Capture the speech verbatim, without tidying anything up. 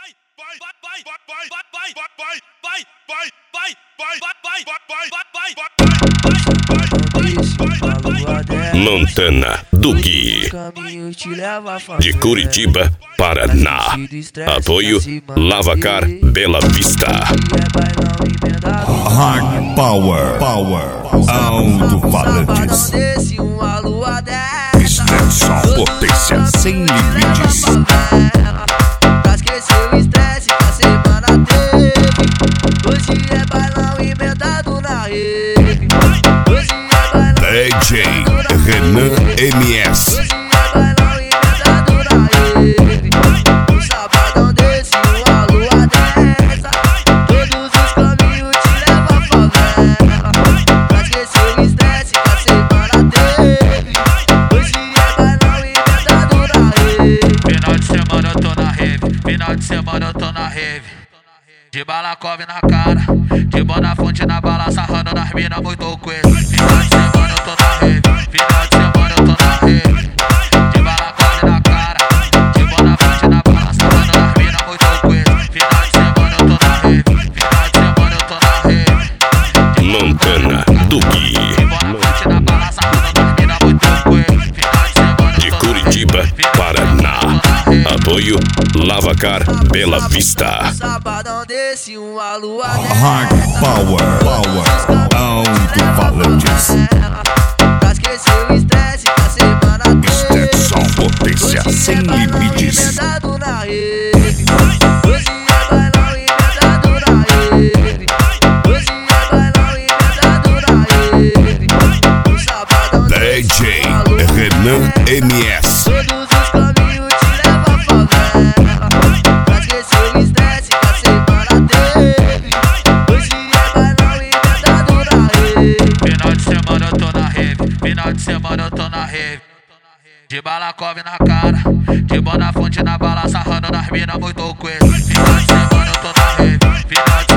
Montana do Gui, de Curitiba, Paraná. Apoio Lavacar Bela Vista. Hard Power, Power, alto-falantes, extensão, potência sem limites. Pra esquecer o estresse que a semana teve. Hoje é bailão inventado na rede. Hoje é bailão D J Renan M S. Hoje é bailão inventado na rede. Um sabadão desse, uma lua dessa. Todos os caminhos te levam à favela. Pra esquecer o estresse que a semana teve. Hoje é bailão inventado na rede. Final de semana eu tô na rave, final de semana eu tô na rave. De balacove na cara, de Bonafonte na bala, sarrando nas minas muito coelho. Final de semana eu tô na rave, final de semana eu tô na rave. De balacove na cara, de Bonafonte na bala, sarrando nas minas muito coelho. Final de semana eu tô na rave, final de semana eu tô na rave. Montana do Gui, De Bonafonte na bala, sarrando nas minas muito coelho. Final de semana de Curitiba, Paraná. Apoio Lavacar Bela Vista. Sabadão desse, uma lua Hard Power, Power, alto-falantes, pra esquecer o estresse que a semana teve. extensão, potência sem limites. Inventado na rede. Hoje é bailão inventado na rede. Hoje é bailão inventado na rede. Um sabadão D J Renan M S. todos os caminhos te levam à favela. Pra esquecer o estresse que a semana teve. Hoje é bailão inventado na rede. Final de semana eu tô na rave, final de semana eu tô na rave. De balacove na cara, de Bonafonte na bala, sarrando nas minas muito coelho. Final de semana eu tô na rave, final de